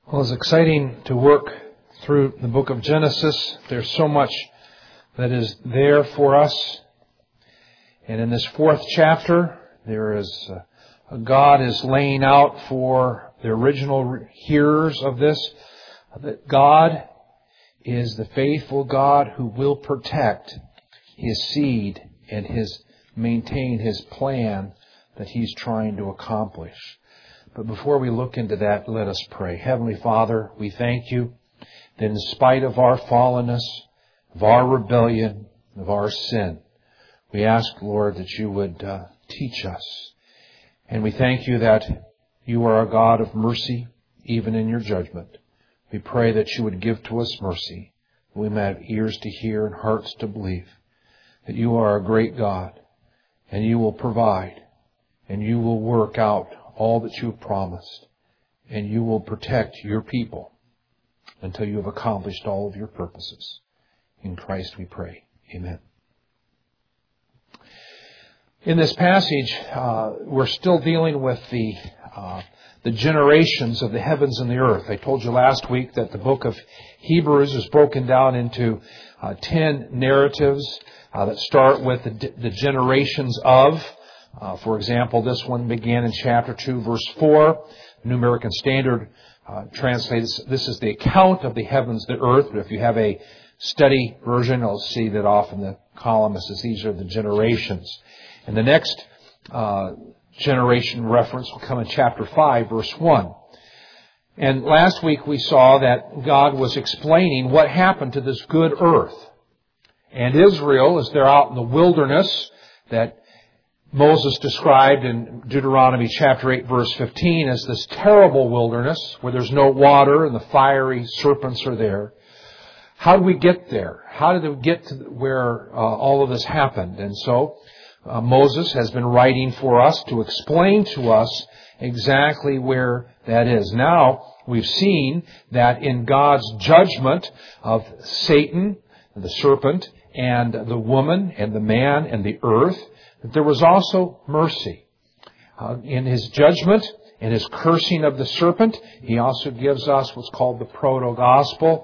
Well, it's exciting to work through the book of Genesis. There's so much that is there for us. And in this fourth chapter, there is God is laying out for the original hearers of this, that God is the faithful God who will protect His seed and maintain His plan that He's trying to accomplish. But before we look into that, let us pray. Heavenly Father, we thank You that in spite of our fallenness, of our rebellion, of our sin, we ask, Lord, that You would teach us. And we thank You that You are a God of mercy, even in Your judgment. We pray that You would give to us mercy, that we may have ears to hear and hearts to believe, that You are a great God, and You will provide, and You will work out all that You have promised, and You will protect Your people until You have accomplished all of Your purposes. In Christ we pray. Amen. In this passage, we're still dealing with the generations of the heavens and the earth. I told you last week that the book of Hebrews is broken down into 10 narratives that start with the generations of. For example, this one began in chapter 2, verse 4. New American Standard translates, this is the account of the heavens, the earth. But if you have a study version, you'll see that off in the column it says these are the generations. And the next generation reference will come in chapter 5, verse 1. And last week we saw that God was explaining what happened to this good earth. And Israel, as they're out in the wilderness that Moses described in Deuteronomy chapter 8, verse 15, as this terrible wilderness where there's no water and the fiery serpents are there. How did we get there? How did we get to where all of this happened? And so Moses has been writing for us to explain to us exactly where that is. Now, we've seen that in God's judgment of Satan, the serpent, and the woman, and the man, and the earth, that there was also mercy. In His judgment and His cursing of the serpent, He also gives us what's called the proto-gospel.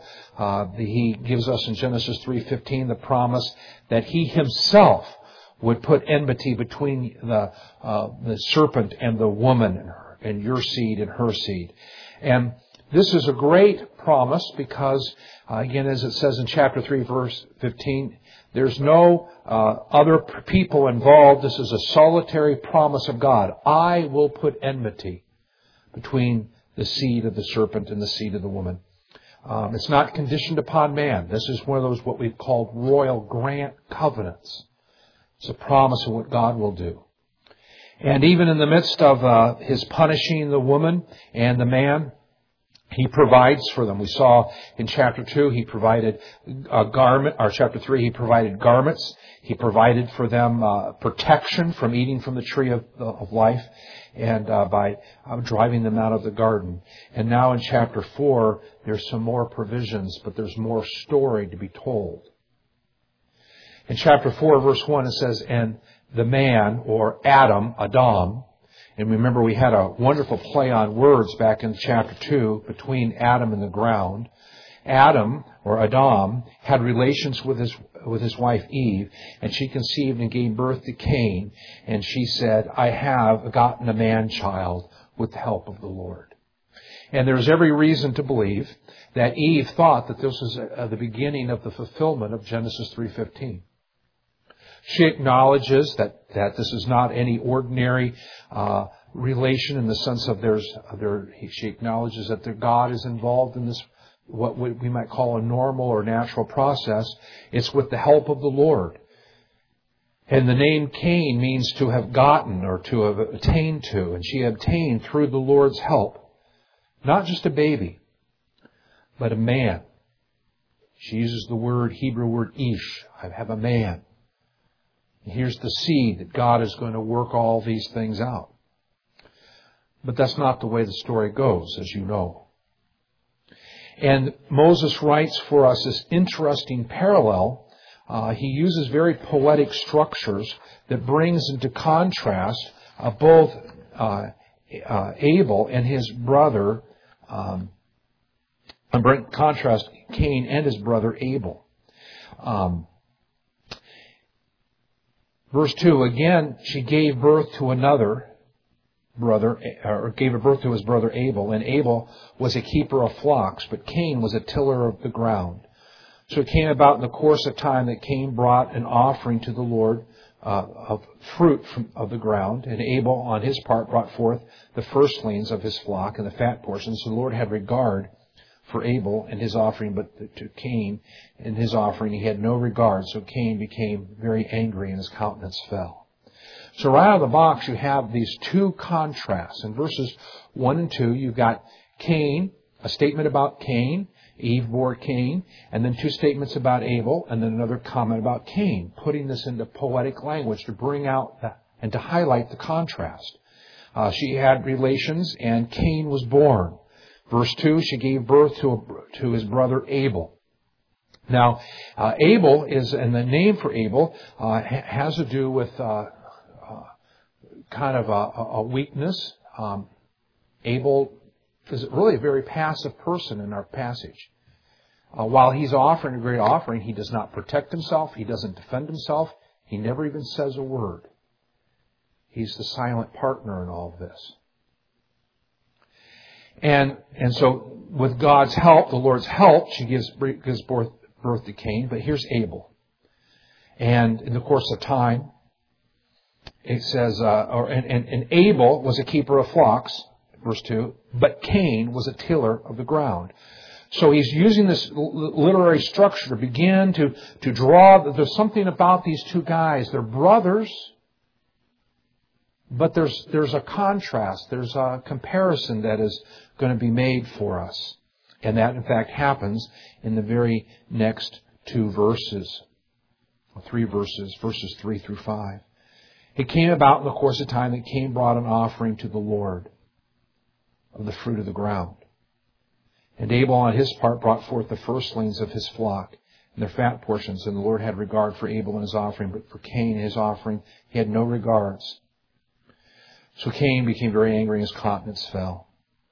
He gives us in Genesis 3:15 the promise that He Himself would put enmity between the serpent and the woman, and your seed and her seed. And this is a great promise because, again, as it says in chapter 3, verse 15, there's no other people involved. This is a solitary promise of God. I will put enmity between the seed of the serpent and the seed of the woman. It's not conditioned upon man. This is one of those what we've called royal grant covenants. It's a promise of what God will do. And even in the midst of His punishing the woman and the man, He provides for them. We saw in chapter 2, He provided a garment, or chapter 3, He provided garments. He provided for them protection from eating from the tree of life and by driving them out of the garden. And now in chapter 4, there's some more provisions, but there's more story to be told. In chapter 4, verse 1, it says, and the man, or Adam, and remember we had a wonderful play on words back in chapter 2 between Adam and the ground. Adam, or Adam, had relations with his wife Eve, and she conceived and gave birth to Cain, and she said, I have gotten a man-child with the help of the Lord. And there's every reason to believe that Eve thought that this was the beginning of the fulfillment of Genesis 3:15. She acknowledges that this is not any ordinary relation in the sense of she acknowledges that God is involved in this, what we might call a normal or natural process. It's with the help of the Lord. And the name Cain means to have gotten or to have attained to. And she obtained through the Lord's help, not just a baby, but a man. She uses the Hebrew word ish. I have a man. And here's the seed that God is going to work all these things out. But that's not the way the story goes, as you know. And Moses writes for us this interesting parallel. He uses very poetic structures that brings into contrast both Abel and his brother And contrast Cain and his brother Abel. Verse 2, again, she gave birth to another brother, or gave birth to his brother Abel, and Abel was a keeper of flocks, but Cain was a tiller of the ground. So it came about in the course of time that Cain brought an offering to the Lord of fruit of the ground, and Abel on his part brought forth the firstlings of his flock and the fat portions. So the Lord had regard for Abel and his offering, but to Cain and his offering he had no regard. So Cain became very angry and his countenance fell. So right out of the box you have these two contrasts. In verses 1 and 2 you've got Cain, a statement about Cain, Eve bore Cain, and then two statements about Abel, and then another comment about Cain, putting this into poetic language to bring out and to highlight the contrast. She had relations and Cain was born. Verse 2, she gave birth to his brother Abel. Now, Abel is, and the name for Abel has to do with kind of a weakness. Abel is really a very passive person in our passage. While he's offering a great offering, he does not protect himself. He doesn't defend himself. He never even says a word. He's the silent partner in all of this. And so with God's help, the Lord's help, she gives birth to Cain. But here's Abel. And in the course of time, it says, and Abel was a keeper of flocks, verse 2, but Cain was a tiller of the ground. So he's using this literary structure to begin to draw that there's something about these two guys. They're brothers, but there's a contrast. There's a comparison that is going to be made for us. And that, in fact, happens in the very next two verses, verses 3 through 5. It came about in the course of time that Cain brought an offering to the Lord of the fruit of the ground. And Abel on his part brought forth the firstlings of his flock and their fat portions. And the Lord had regard for Abel and his offering, but for Cain and his offering he had no regards. So Cain became very angry and his countenance fell.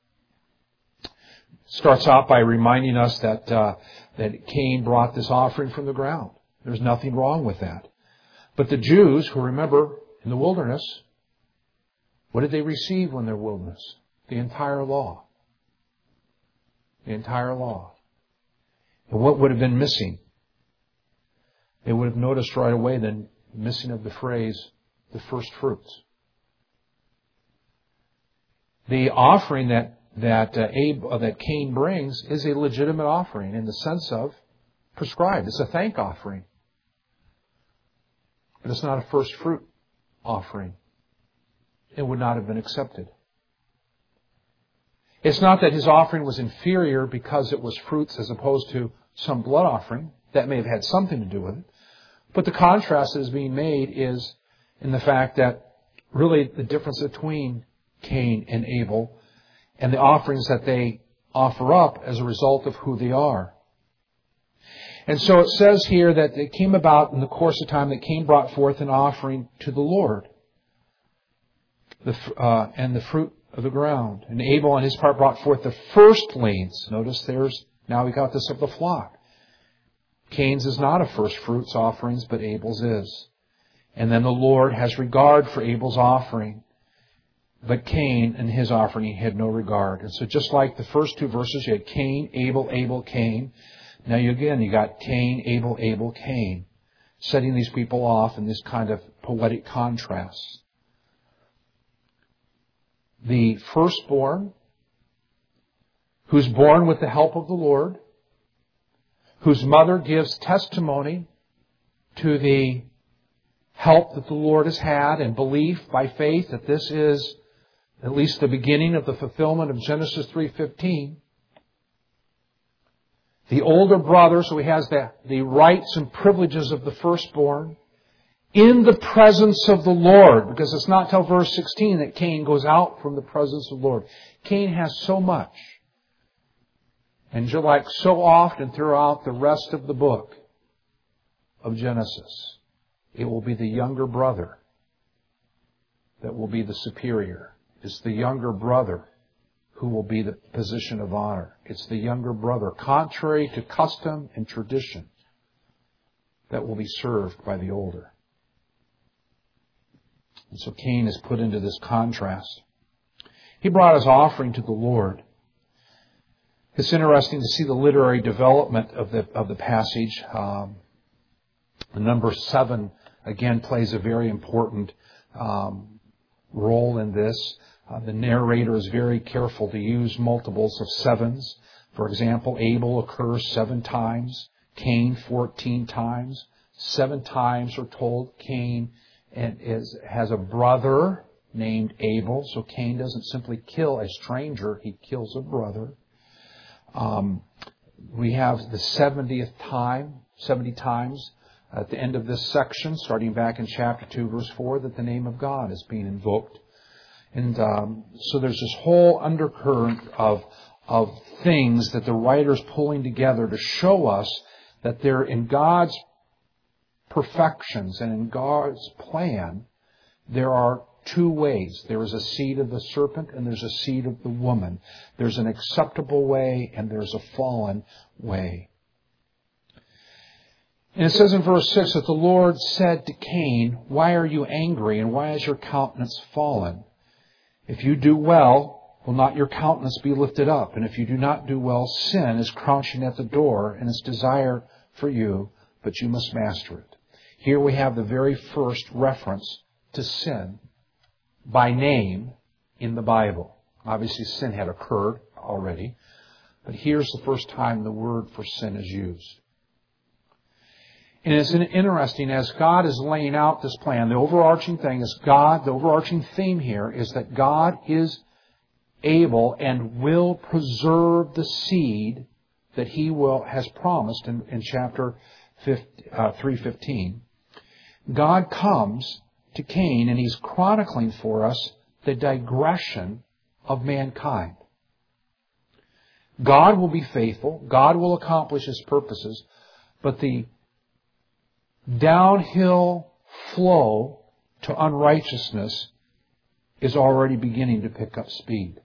Starts out by reminding us that Cain brought this offering from the ground. There's nothing wrong with that. But the Jews, who remember in the wilderness, what did they receive when they're wilderness? The entire law. The entire law. And what would have been missing? They would have noticed right away the missing of the phrase, the first fruits. The offering that Cain brings is a legitimate offering in the sense of prescribed. It's a thank offering. But it's not a first fruit offering. It would not have been accepted. It's not that his offering was inferior because it was fruits as opposed to some blood offering. That may have had something to do with it. But the contrast that is being made is in the fact that really the difference between Cain and Abel and the offerings that they offer up as a result of who they are. And so it says here that it came about in the course of time that Cain brought forth an offering to the Lord and the fruit of the ground. And Abel on his part brought forth the firstlings. Notice now we got this of the flock. Cain's is not a first fruits offerings, but Abel's is. And then the Lord has regard for Abel's offering. But Cain and his offering he had no regard. And so just like the first two verses, you had Cain, Abel, Abel, Cain. Now you got Cain, Abel, Abel, Cain. Setting these people off in this kind of poetic contrast. The firstborn, who's born with the help of the Lord, whose mother gives testimony to the help that the Lord has had and belief by faith that this is at least the beginning of the fulfillment of Genesis 3:15. The older brother, so he has the rights and privileges of the firstborn in the presence of the Lord, because it's not till verse 16 that Cain goes out from the presence of the Lord. Cain has so much. And just like so often throughout the rest of the book of Genesis, it will be the younger brother that will be the superior. It's the younger brother who will be the position of honor. It's the younger brother, contrary to custom and tradition, that will be served by the older. And so Cain is put into this contrast. He brought his offering to the Lord. It's interesting to see the literary development of the passage. The number 7, again, plays a very important role in this. The narrator is very careful to use multiples of 7s. For example, Abel occurs 7 times, Cain 14 times. 7 times we're told Cain has a brother named Abel. So Cain doesn't simply kill a stranger, he kills a brother. We have the 70th time, 70 times at the end of this section, starting back in chapter 2, verse 4, that the name of God is being invoked. And so there's this whole undercurrent of things that the writer's pulling together to show us that they're in God's perfections and in God's plan, there are 2 ways. There is a seed of the serpent and there's a seed of the woman. There's an acceptable way and there's a fallen way. And it says in verse 6 that the Lord said to Cain, "Why are you angry and why is your countenance fallen? If you do well, will not your countenance be lifted up? And if you do not do well, sin is crouching at the door and its desire for you, but you must master it." Here we have the very first reference to sin by name in the Bible. Obviously sin had occurred already, but here's the first time the word for sin is used. And it's interesting, as God is laying out this plan, the overarching thing is God, the overarching theme here is that God is able and will preserve the seed that He has promised in chapter 3:15. God comes to Cain and He's chronicling for us the digression of mankind. God will be faithful. God will accomplish His purposes. But the downhill flow to unrighteousness is already beginning to pick up speed.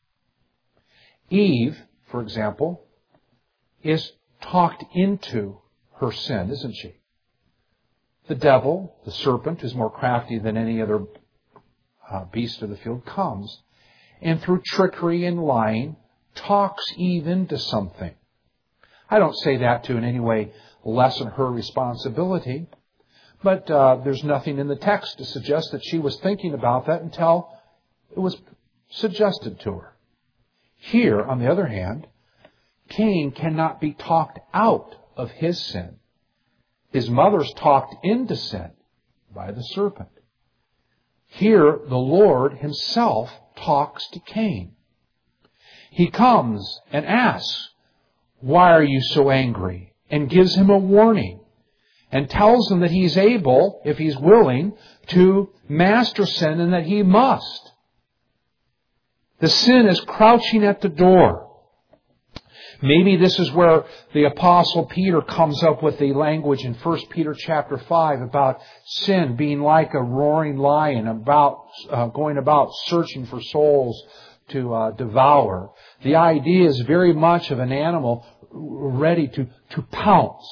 Eve, for example, is talked into her sin, isn't she? The devil, the serpent, who's more crafty than any other beast of the field, comes and through trickery and lying talks Eve into something. I don't say that to in any way lessen her responsibility, but there's nothing in the text to suggest that she was thinking about that until it was suggested to her. Here, on the other hand, Cain cannot be talked out of his sin. His mother's talked into sin by the serpent. Here, the Lord Himself talks to Cain. He comes and asks, "Why are you so angry?" and gives him a warning and tells him that he's able, if he's willing, to master sin and that he must. The sin is crouching at the door. Maybe this is where the Apostle Peter comes up with the language in 1 Peter chapter 5 about sin being like a roaring lion, going about searching for souls to devour. The idea is very much of an animal ready to pounce.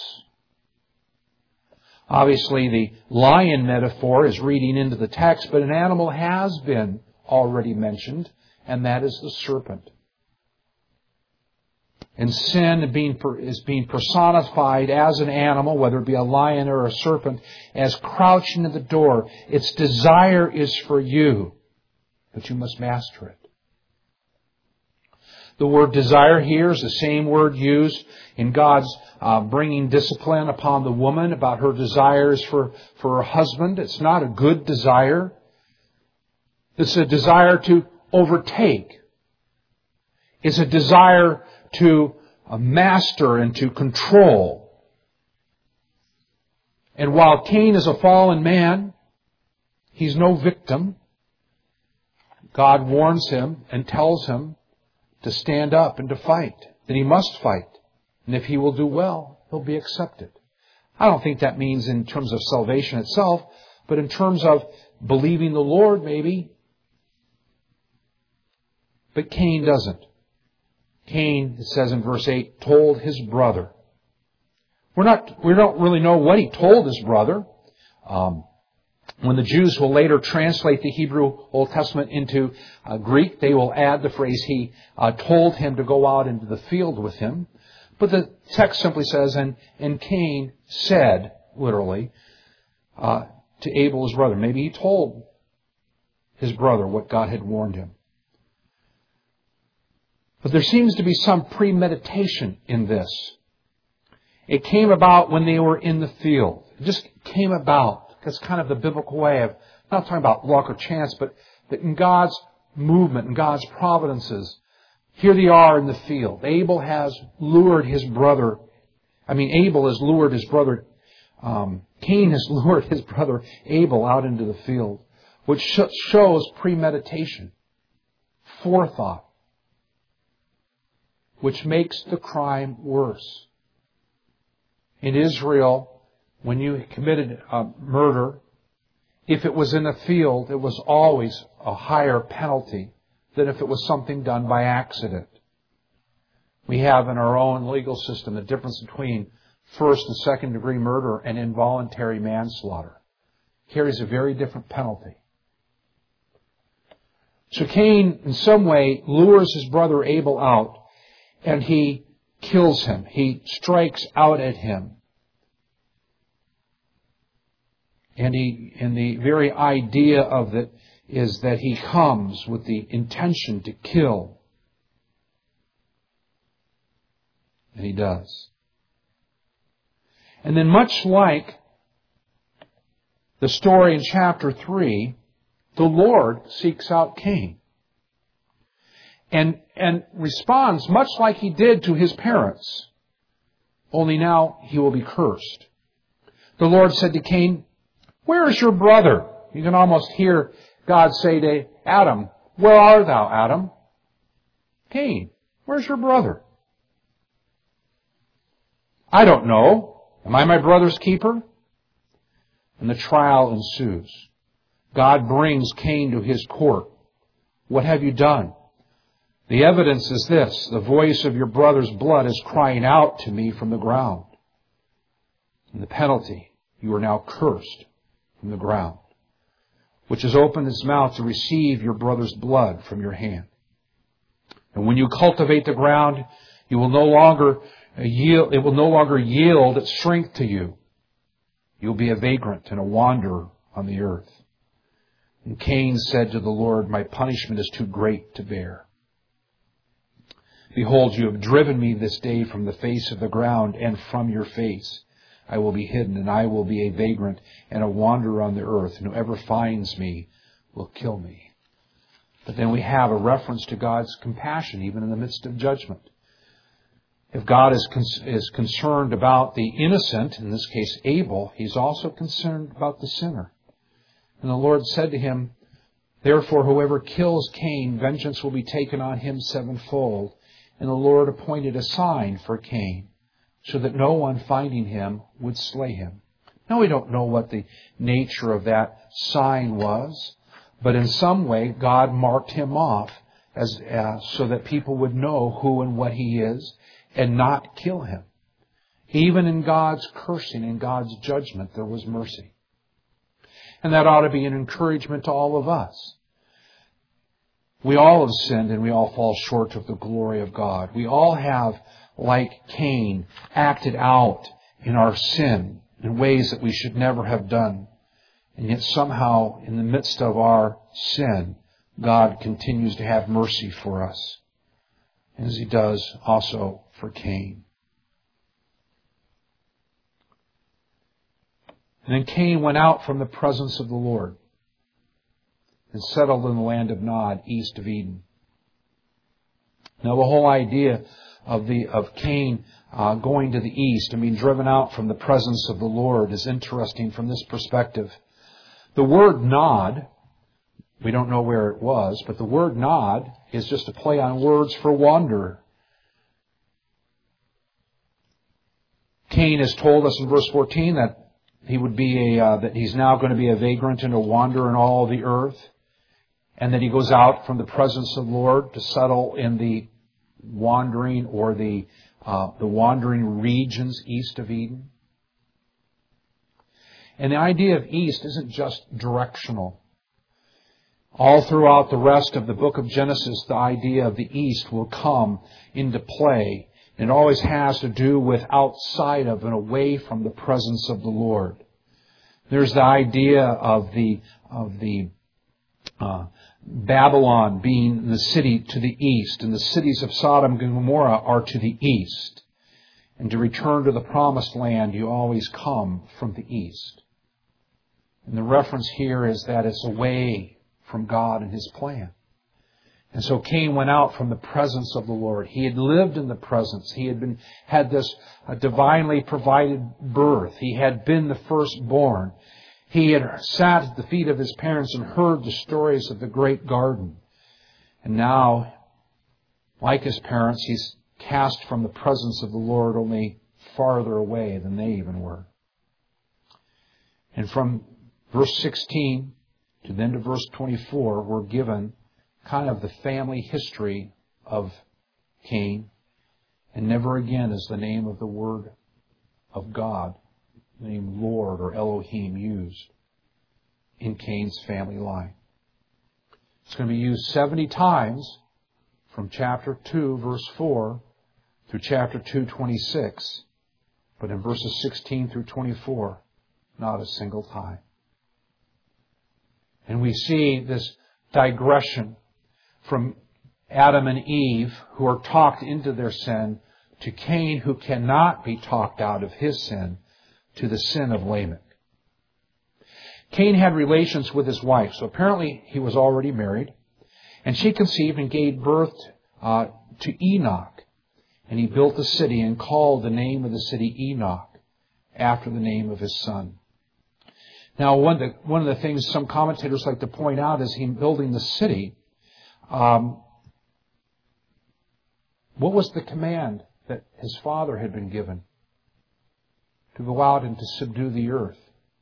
Obviously, the lion metaphor is reading into the text, but an animal has been already mentioned, and that is the serpent. And sin is being personified as an animal, whether it be a lion or a serpent, as crouching at the door. Its desire is for you, but you must master it. The word desire here is the same word used in God's bringing discipline upon the woman about her desires for her husband. It's not a good desire. It's a desire to overtake. It's a desire to master and to control. And while Cain is a fallen man, he's no victim. God warns him and tells him to stand up and to fight, that he must fight. And if he will do well, he'll be accepted. I don't think that means in terms of salvation itself, but in terms of believing the Lord, maybe. But Cain doesn't. Cain, it says in verse 8, told his brother. We don't really know what he told his brother. When the Jews will later translate the Hebrew Old Testament into Greek, they will add the phrase, he told him to go out into the field with him. But the text simply says, and Cain said, literally, to Abel his brother. Maybe he told his brother what God had warned him. But there seems to be some premeditation in this. It came about when they were in the field. It just came about. That's kind of the biblical way of, not talking about luck or chance, but that in God's movement, in God's providences, here they are in the field. Abel has lured his brother. Abel has lured his brother. Cain has lured his brother Abel out into the field, which shows premeditation, forethought, which makes the crime worse. In Israel, when you committed murder, if it was in a field, it was always a higher penalty than if it was something done by accident. We have in our own legal system the difference between first and second degree murder and involuntary manslaughter. Carries a very different penalty. So Cain, in some way, lures his brother Abel out, and he kills him. He strikes out at him. And the very idea of it is that he comes with the intention to kill. And he does. And then much like the story in chapter 3, the Lord seeks out Cain. And responds much like he did to his parents. Only now he will be cursed. The Lord said to Cain, "Where is your brother?" You can almost hear God say to Adam, "Where art thou, Adam?" "Cain, where's your brother?" "I don't know. Am I my brother's keeper?" And the trial ensues. God brings Cain to his court. "What have you done?" "The evidence is this. The voice of your brother's blood is crying out to me from the ground. And the penalty, you are now cursed from the ground, which has opened its mouth to receive your brother's blood from your hand. And when you cultivate the ground, it will no longer yield its strength to you. You'll be a vagrant and a wanderer on the earth." And Cain said to the Lord, "My punishment is too great to bear. Behold, you have driven me this day from the face of the ground, and from your face I will be hidden, and I will be a vagrant and a wanderer on the earth, and whoever finds me will kill me." But then we have a reference to God's compassion, even in the midst of judgment. If God is concerned about the innocent, in this case Abel, He's also concerned about the sinner. And the Lord said to him, "Therefore whoever kills Cain, vengeance will be taken on him sevenfold." And the Lord appointed a sign for Cain, so that no one finding him would slay him. Now we don't know what the nature of that sign was, but in some way God marked him off so that people would know who and what he is and not kill him. Even in God's cursing and God's judgment, there was mercy. And that ought to be an encouragement to all of us. We all have sinned and we all fall short of the glory of God. We all have, like Cain, acted out in our sin in ways that we should never have done. And yet somehow, in the midst of our sin, God continues to have mercy for us, as He does also for Cain. And then Cain went out from the presence of the Lord and settled in the land of Nod, east of Eden. Now the whole idea of Cain going to the east and being driven out from the presence of the Lord is interesting from this perspective. The word Nod, we don't know where it was, but the word Nod is just a play on words for wanderer. Cain has told us in verse 14 that he would be that he's now going to be a vagrant and a wanderer in all the earth. and that he goes out from the presence of the Lord to settle in the wandering or the wandering regions east of Eden. And the idea of east isn't just directional. All throughout the rest of the book of Genesis, the idea of the east will come into play. It always has to do with outside of and away from the presence of the Lord. There's the idea of the Babylon being the city to the east, and the cities of Sodom and Gomorrah are to the east. And to return to the promised land, you always come from the east. And the reference here is that it's away from God and His plan. And so Cain went out from the presence of the Lord. He had lived in the presence. He had this divinely provided birth. He had been the firstborn. He had sat at the feet of his parents and heard the stories of the great garden. And now, like his parents, he's cast from the presence of the Lord, only farther away than they even were. And from verse 16 to then to verse 24, we're given kind of the family history of Cain. And never again is the name of the Word of God, the name Lord or Elohim, used in Cain's family line. It's going to be used 70 times from chapter 2, verse 4 through chapter 2, 26. But in verses 16 through 24, not a single time. And we see this digression from Adam and Eve, who are talked into their sin, to Cain, who cannot be talked out of his sin, to the sin of Lamech. Cain had relations with his wife, so apparently he was already married, and she conceived and gave birth to Enoch. And he built a city and called the name of the city Enoch, after the name of his son. Now, one of the things some commentators like to point out is him building the city. What was the command that his father had been given? To go out and to subdue the earth.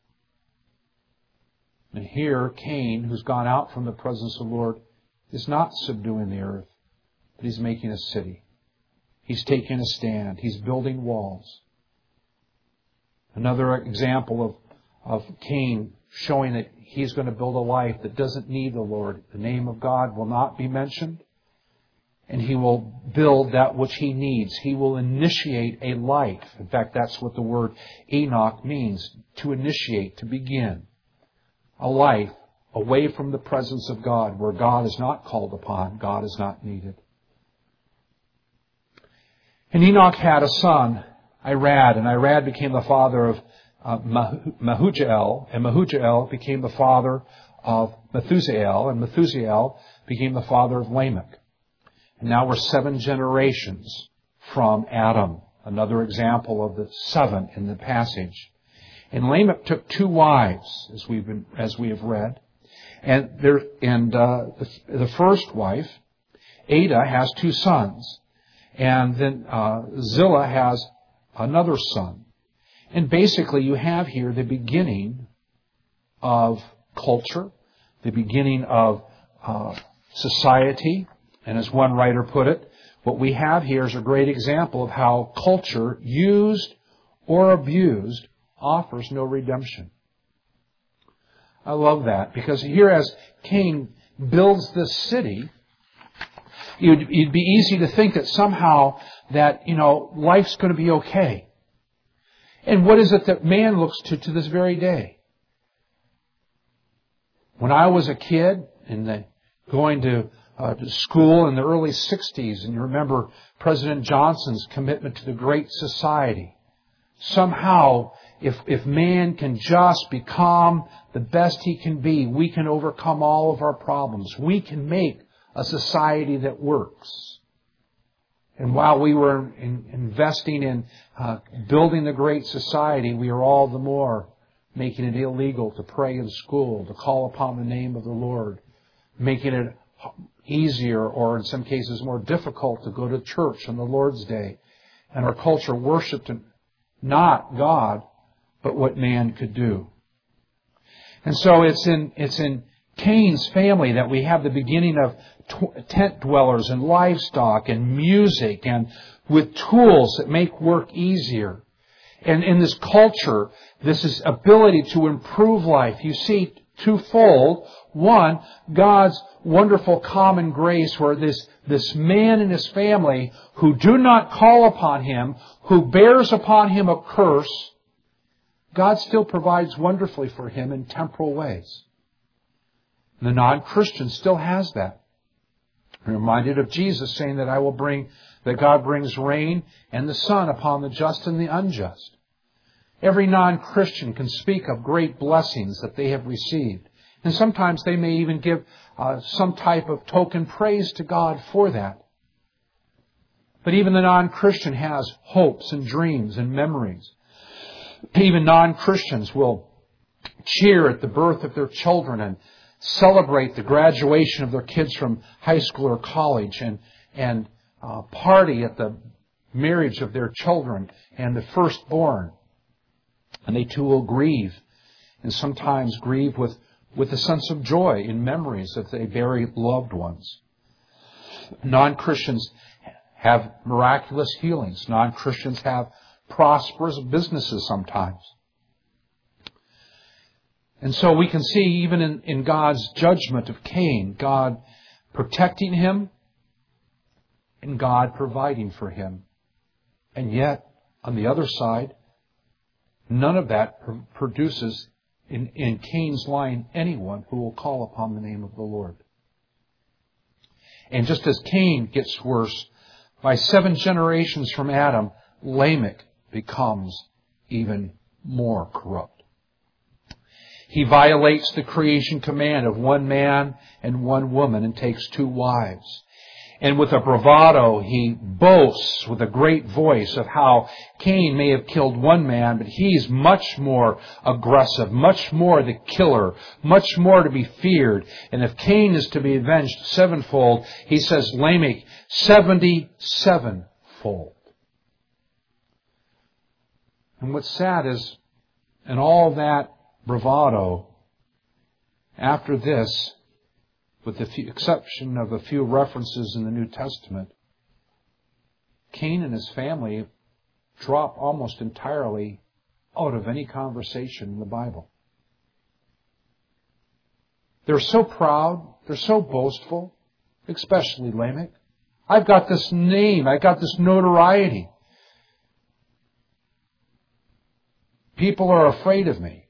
And here, Cain, who's gone out from the presence of the Lord, is not subduing the earth, but he's making a city. He's taking a stand. He's building walls. Another example of Cain showing that he's going to build a life that doesn't need the Lord. The name of God will not be mentioned, and he will build that which he needs. He will initiate a life. In fact, that's what the word Enoch means, to initiate, to begin. A life away from the presence of God, where God is not called upon, God is not needed. And Enoch had a son, Irad, and Irad became the father of Mehujael, and Mehujael became the father of Methusael, and Methusael became the father of Lamech. And now we're 7 generations from Adam, another example of the 7 in the passage. And Lamech took 2 wives, as we have read, and the first wife, Ada, has 2 sons, and then Zillah has another son. And basically you have here the beginning of culture, the beginning of society. And as one writer put it, what we have here is a great example of how culture, used or abused, offers no redemption. I love that, because here as Cain builds this city, it'd be easy to think that somehow that, life's going to be okay. And what is it that man looks to this very day? When I was a kid and going to school in the early 60s, and you remember President Johnson's commitment to the Great Society. Somehow, if man can just become the best he can be, we can overcome all of our problems. We can make a society that works. And while we were investing in building the Great Society, we are all the more making it illegal to pray in school, to call upon the name of the Lord, making it easier, or in some cases more difficult, to go to church on the Lord's Day. And our culture worshipped not God, but what man could do. And so it's in Cain's family, that we have the beginning of tent dwellers and livestock and music and with tools that make work easier. And in this culture, this is ability to improve life. You see twofold. One, God's wonderful common grace where this man and his family who do not call upon Him, who bears upon him a curse, God still provides wonderfully for him in temporal ways. The non-Christian still has that. I'm reminded of Jesus saying that God brings rain and the sun upon the just and the unjust. Every non-Christian can speak of great blessings that they have received. And sometimes they may even give some type of token praise to God for that. But even the non-Christian has hopes and dreams and memories. Even non-Christians will cheer at the birth of their children and celebrate the graduation of their kids from high school or college and party at the marriage of their children and the firstborn. And they too will grieve, and sometimes grieve with a sense of joy in memories of their buried loved ones. Non-Christians have miraculous healings. Non-Christians have prosperous businesses sometimes. And so we can see even in God's judgment of Cain, God protecting him and God providing for him. And yet, on the other side, none of that produces in Cain's line anyone who will call upon the name of the Lord. And just as Cain gets worse, by 7 generations from Adam, Lamech becomes even more corrupt. He violates the creation command of one man and one woman and takes 2 wives. And with a bravado, he boasts with a great voice of how Cain may have killed one man, but he's much more aggressive, much more the killer, much more to be feared. And if Cain is to be avenged 7-fold, he says Lamech 77-fold. And what's sad is, in all that bravado, after this, with the exception of a few references in the New Testament, Cain and his family drop almost entirely out of any conversation in the Bible. They're so proud, they're so boastful, especially Lamech. I've got this name, I've got this notoriety. People are afraid of me.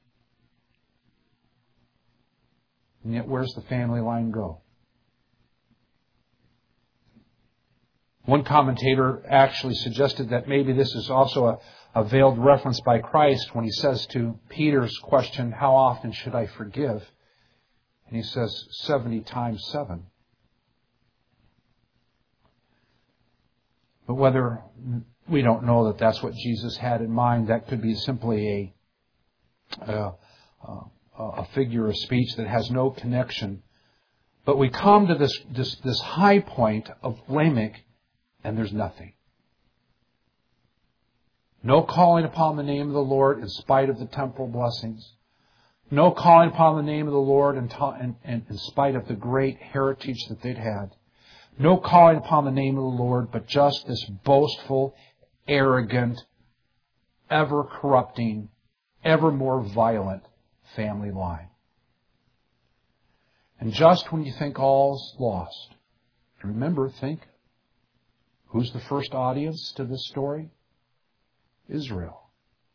And yet, where's the family line go? One commentator actually suggested that maybe this is also a veiled reference by Christ when he says to Peter's question, how often should I forgive? And he says 70 times 7. But whether we don't know that that's what Jesus had in mind, that could be simply a figure of speech that has no connection. But we come to this high point of Lamech, and there's nothing. No calling upon the name of the Lord in spite of the temporal blessings. No calling upon the name of the Lord in spite of the great heritage that they'd had. No calling upon the name of the Lord, but just this boastful, arrogant, ever-corrupting, ever more violent family line. And just when you think all's lost, remember, think, who's the first audience to this story? Israel.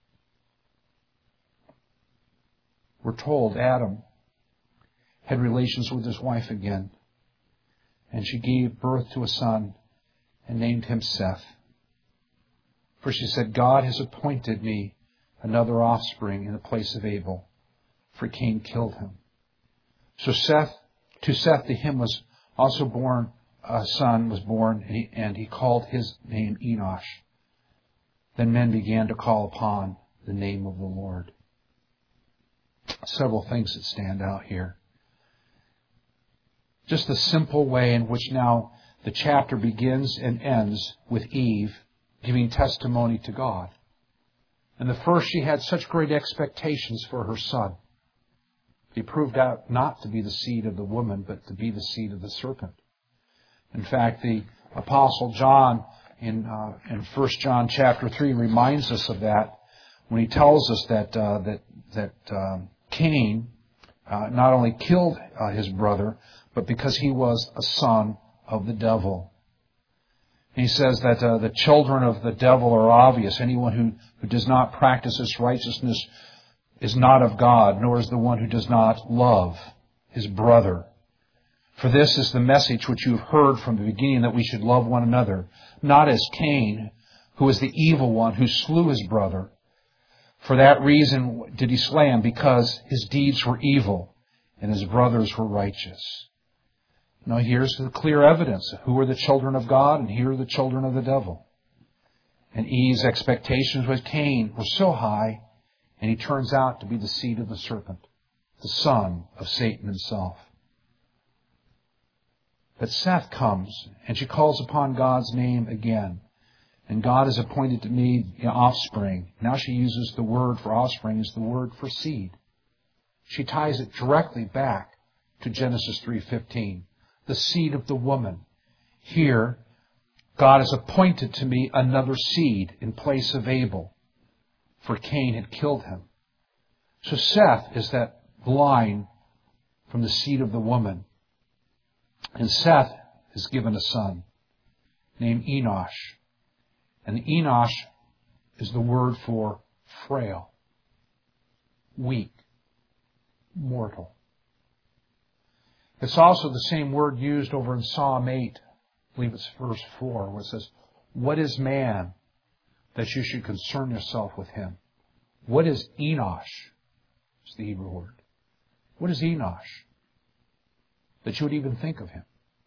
We're told Adam had relations with his wife again, and she gave birth to a son and named him Seth. For she said, God has appointed me another offspring in the place of Abel, for Cain killed him. So to Seth to him was also born a son, and he called his name Enosh. Then men began to call upon the name of the Lord. Several things that stand out here. Just the simple way in which now the chapter begins and ends with Eve giving testimony to God. And the first, she had such great expectations for her son. He proved out not to be the seed of the woman, but to be the seed of the serpent. In fact, the Apostle John in 1 John chapter 3 reminds us of that when he tells us that Cain not only killed his brother, but because he was a son of the devil. He says that the children of the devil are obvious. Anyone who does not practice this righteousness is not of God, nor is the one who does not love his brother. For this is the message which you have heard from the beginning, that we should love one another, not as Cain, who was the evil one who slew his brother. For that reason did he slay him, because his deeds were evil and his brothers were righteous. Now here's the clear evidence. Who are the children of God and here are the children of the devil. And Eve's expectations with Cain were so high, and he turns out to be the seed of the serpent, the son of Satan himself. But Seth comes, and she calls upon God's name again. And God has appointed to me offspring. Now she uses the word for offspring as the word for seed. She ties it directly back to Genesis 3:15, the seed of the woman. Here, God has appointed to me another seed in place of Abel, for Cain had killed him. So Seth is that line from the seed of the woman. And Seth is given a son named Enosh. And Enosh is the word for frail, weak, mortal. It's also the same word used over in Psalm 8, I believe it's verse 4, where it says, "What is man that you should concern yourself with him?" What is Enosh? It's the Hebrew word. What is Enosh? That you would even think of him.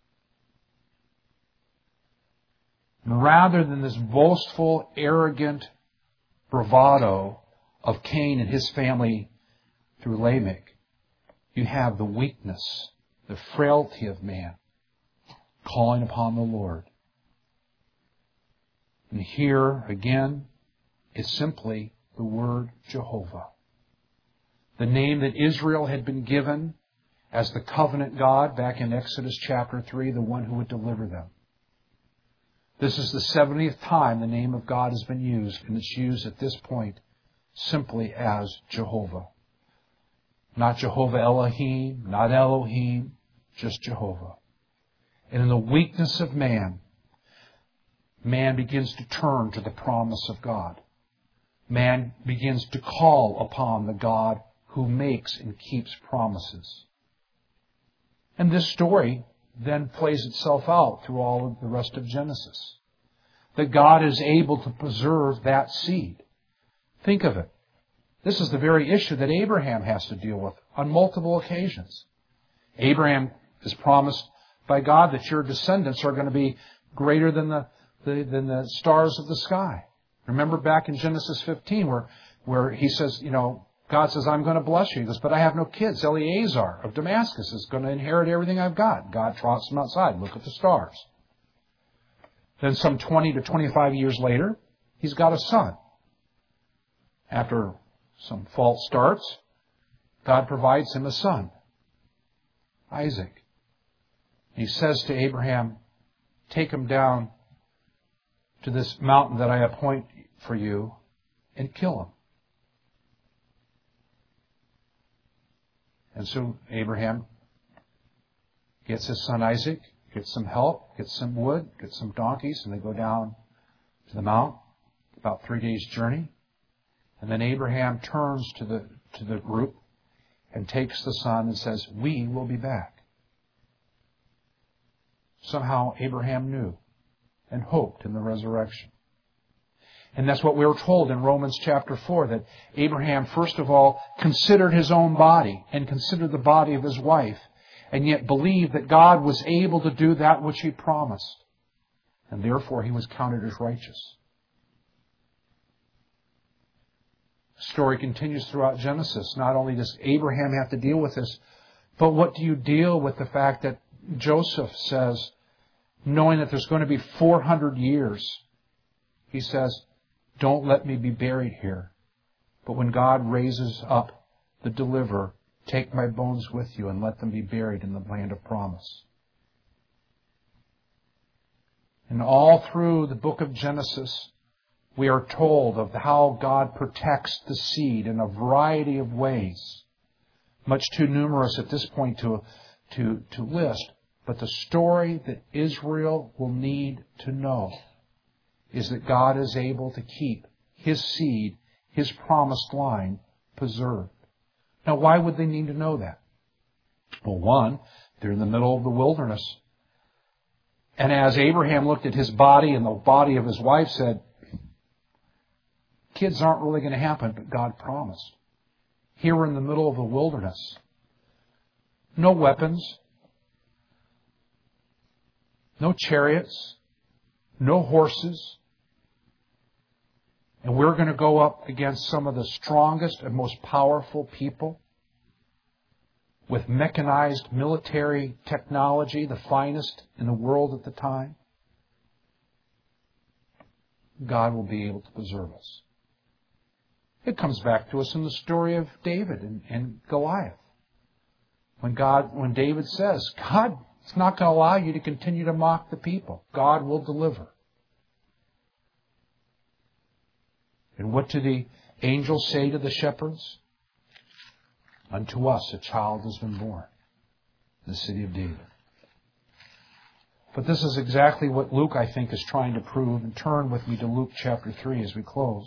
And rather than this boastful, arrogant bravado of Cain and his family through Lamech, you have the weakness, the frailty of man calling upon the Lord. And here, again, it's simply the word Jehovah. The name that Israel had been given as the covenant God back in Exodus chapter 3, the one who would deliver them. This is the 70th time the name of God has been used, and it's used at this point simply as Jehovah. Not Jehovah Elohim, not Elohim, just Jehovah. And in the weakness of man, man begins to turn to the promise of God. Man begins to call upon the God who makes and keeps promises. And this story then plays itself out through all of the rest of Genesis. That God is able to preserve that seed. Think of it. This is the very issue that Abraham has to deal with on multiple occasions. Abraham is promised by God that your descendants are going to be greater than the stars of the sky. Remember back in Genesis 15 where he says, God says, I'm going to bless you. He goes, but I have no kids. Eleazar of Damascus is going to inherit everything I've got. God trots him outside. Look at the stars. Then some 20 to 25 years later, he's got a son. After some false starts, God provides him a son, Isaac. He says to Abraham, take him down to this mountain that I appoint for you and kill him. And so Abraham gets his son Isaac, gets some help, gets some wood, gets some donkeys, and they go down to the mount, about 3 days' journey. And then Abraham turns to the group and takes the son and says, we will be back. Somehow Abraham knew and hoped in the resurrection. And that's what we were told in Romans chapter 4, that Abraham, first of all, considered his own body and considered the body of his wife, and yet believed that God was able to do that which he promised. And therefore he was counted as righteous. The story continues throughout Genesis. Not only does Abraham have to deal with this, but what do you deal with the fact that Joseph says, knowing that there's going to be 400 years, he says, don't let me be buried here. But when God raises up the deliverer, Take my bones with you and let them be buried in the land of promise. And all through the book of Genesis, we are told of how God protects the seed in a variety of ways, much too numerous at this point to list. But the story that Israel will need to know is that God is able to keep His seed, His promised line, preserved. Now, why would they need to know that? Well, one, they're in the middle of the wilderness. And as Abraham looked at his body and the body of his wife, said, kids aren't really going to happen, but God promised. Here we're in the middle of the wilderness. No weapons. No chariots. No horses. And we're going to go up against some of the strongest and most powerful people with mechanized military technology, the finest in the world at the time. God will be able to preserve us. It comes back to us in the story of David and Goliath. When David says, God is not going to allow you to continue to mock the people. God will deliver. And what did the angel say to the shepherds? Unto us a child has been born in the city of David. But this is exactly what Luke, I think, is trying to prove. And turn with me to Luke chapter 3 as we close.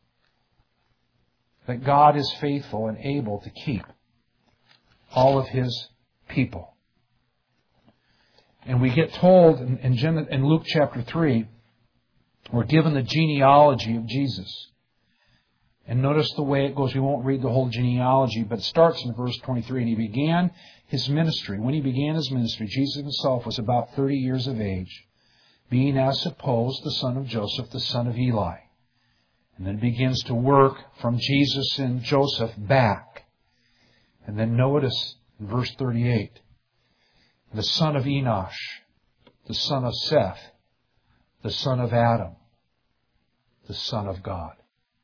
That God is faithful and able to keep all of His people. And we get told in Luke chapter 3, we're given the genealogy of Jesus. And notice the way it goes. We won't read the whole genealogy, but it starts in verse 23. And He began His ministry. When He began His ministry, Jesus Himself was about 30 years of age, being as supposed the son of Joseph, the son of Eli. And then begins to work from Jesus and Joseph back. And then notice in verse 38, the son of Enosh, the son of Seth, the son of Adam, the son of God.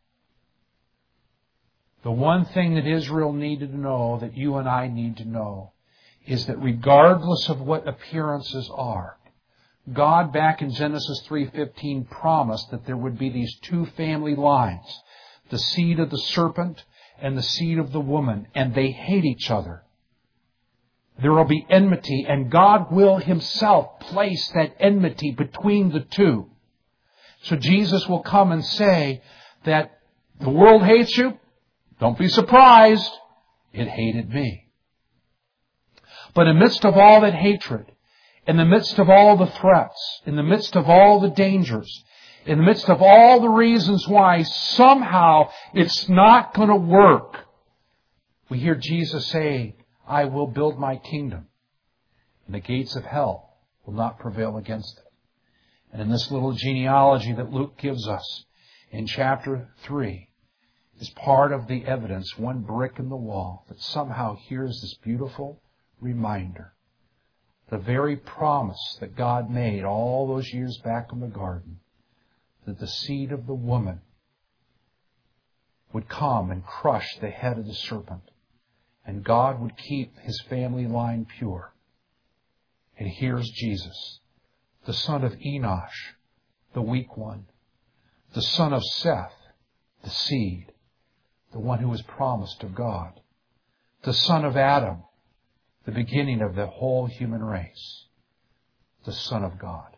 The one thing that Israel needed to know, that you and I need to know, is that regardless of what appearances are, God back in Genesis 3:15 promised that there would be these two family lines, the seed of the serpent and the seed of the woman, and they hate each other. There will be enmity, and God will Himself place that enmity between the two. So Jesus will come and say that the world hates you. Don't be surprised. It hated me. But in the midst of all that hatred, in the midst of all the threats, in the midst of all the dangers, in the midst of all the reasons why somehow it's not going to work, we hear Jesus say, I will build my kingdom, and the gates of hell will not prevail against it. And in this little genealogy that Luke gives us in chapter 3, is part of the evidence, one brick in the wall, that somehow here's this beautiful reminder. The very promise that God made all those years back in the garden, that the seed of the woman would come and crush the head of the serpent, and God would keep His family line pure. And here's Jesus, the son of Enosh, the weak one, the son of Seth, the seed, the one who was promised of God, the son of Adam, the beginning of the whole human race, the Son of God.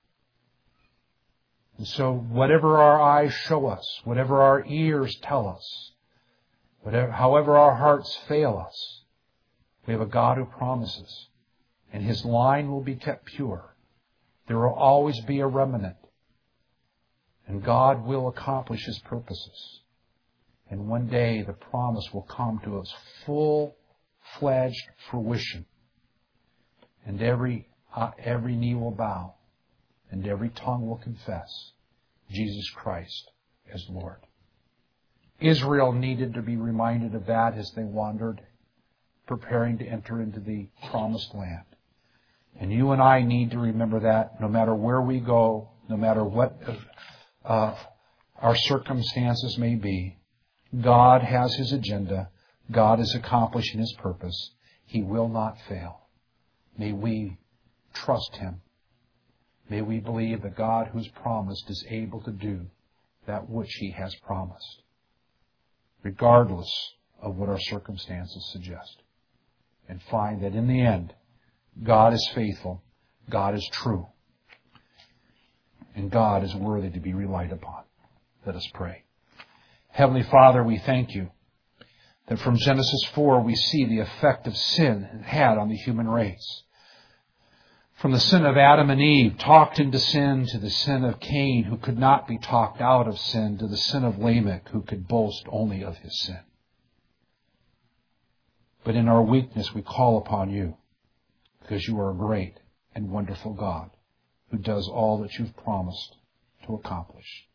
And so whatever our eyes show us, whatever our ears tell us, however our hearts fail us, we have a God who promises, and His line will be kept pure. There will always be a remnant, and God will accomplish His purposes. And one day the promise will come to its full-fledged fruition. And every knee will bow, and every tongue will confess Jesus Christ as Lord. Israel needed to be reminded of that as they wandered, preparing to enter into the promised land. And you and I need to remember that no matter where we go, no matter what our circumstances may be, God has His agenda. God is accomplishing His purpose. He will not fail. May we trust Him. May we believe that God who's promised is able to do that which He has promised, regardless of what our circumstances suggest. And find that in the end, God is faithful, God is true, and God is worthy to be relied upon. Let us pray. Heavenly Father, we thank You that from Genesis 4 we see the effect of sin had on the human race. From the sin of Adam and Eve, talked into sin, to the sin of Cain, who could not be talked out of sin, to the sin of Lamech, who could boast only of his sin. But in our weakness we call upon You, because You are a great and wonderful God who does all that You've promised to accomplish.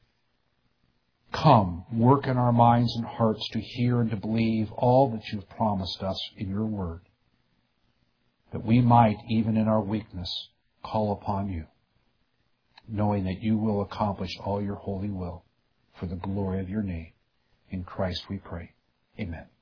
Come, work in our minds and hearts to hear and to believe all that You've promised us in Your Word, that we might, even in our weakness, call upon You, knowing that You will accomplish all Your holy will for the glory of Your name. In Christ we pray. Amen.